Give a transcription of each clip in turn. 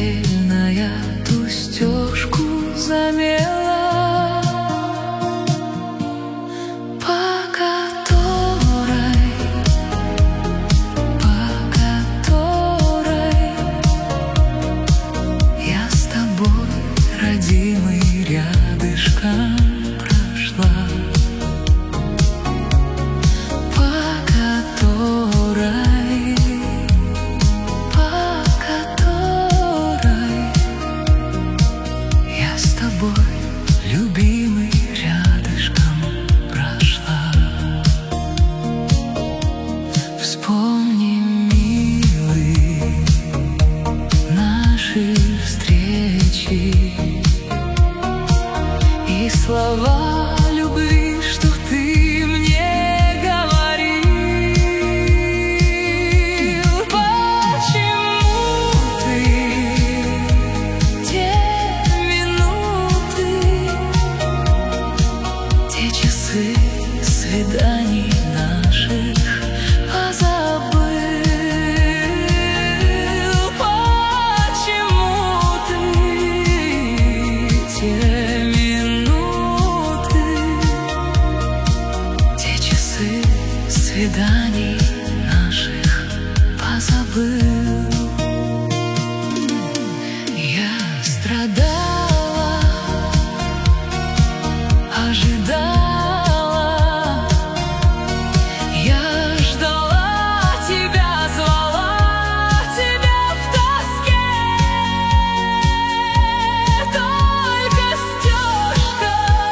метельная ту стежку замела, по которой я с тобой, родимый, рядышком прошла, любимый, рядышком прошла. Вспомни, милый, наши встречи и слова любви, что ты мне говорил. Почему ты те минуты, те часы свиданий наших позабыл? Почему ты те минуты, те часы свиданий наших позабыл? Я страдала, ожидала, я ждала тебя, звала тебя в тоске. Только стежка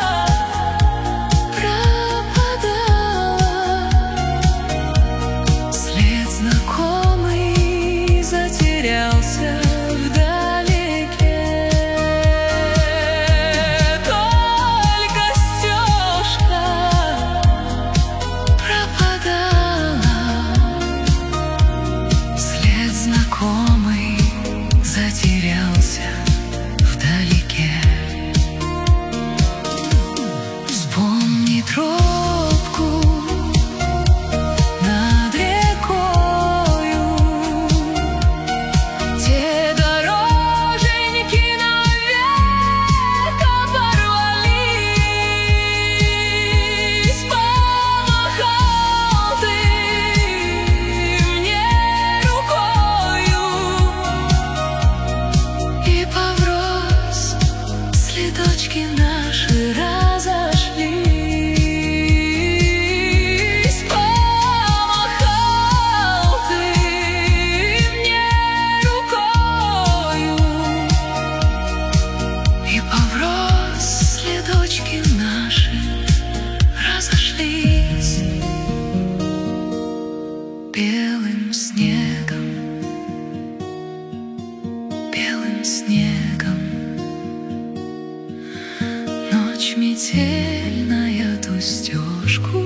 пропадала, след знакомый затерялся вдалеке. Только стежка пропадала, след знакомый затерялся вдалеке. Вспомни тропку над рекою, те дороженьки навек оборвались. Помахал ты мне рукою, и поврос следочки наши разошлись. Помахал ты мне рукою, и поврос следочки наши разошлись. Белым снегом, белым снегом, ночь метельная ту стежку